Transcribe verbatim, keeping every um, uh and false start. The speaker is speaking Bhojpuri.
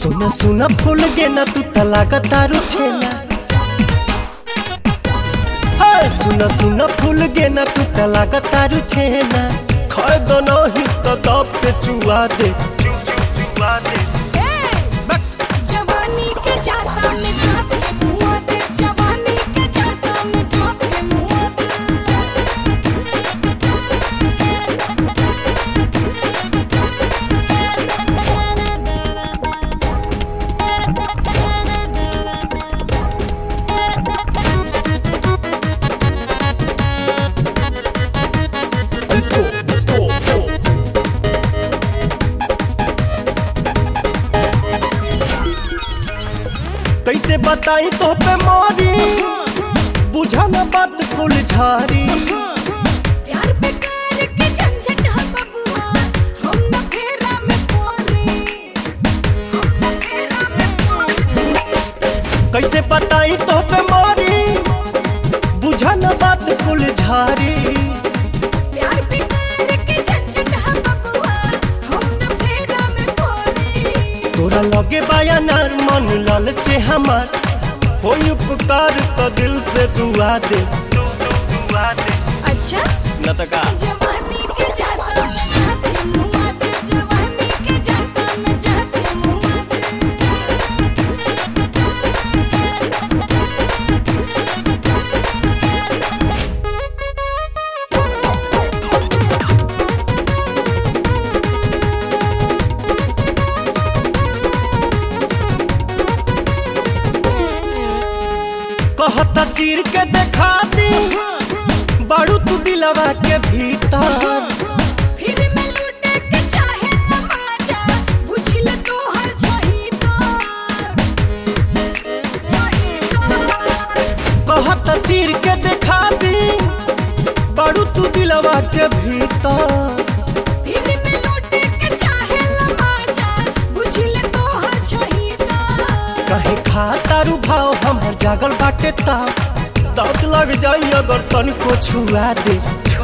सोना सोना फूल गे ना तू तलाका तारू छेना। हाय सुना सुना फूल गे ना तू तलाका तारू छेना। खाए दो नहीं तो दब पे चुआ दे चुआ दे। जवानी के जाता में झाँप के मुँह दे, जवानी के जाता में झाँप के मुँह दे। Let's go, let's go, go. कैसे बताई तो पे मारी बुझा ना बात फूल झारी। प्यार पे कर के झंझट है बबुआ, हम न फेरा में पड़ी, हम न फेरा में पड़ी। कैसे बताई तो पे मारी बुझा ना बात फूल झारी। प्यार पे कर के झंझट है बबुआ, हम न फेरा में पड़ी। तोरा लगे बाया नार मन लालचे हमार, कोई उपकार तो दिल से दुआ दे दुआ दे। अच्छा न तो का जवानी के जाता में झाँप के मुँह दे, जवानी के जाता में झाँप के मुँह दे। कहता चीर के देखा दी बारू तू दिलवा के भीतर। फिर मैं लूटे के चाहे न माजा, बुझिल तो हर छही तो। कहता चीर के देखा दी बारू तू दिलवा के भीतर। फिर मैं लूटे के चाहे न माजा, बुझिल तो हर छही तो। कहे खा तारू भाव हमर जागल बाटे ता दांत लग जाई अगर तनिको छुआ दे।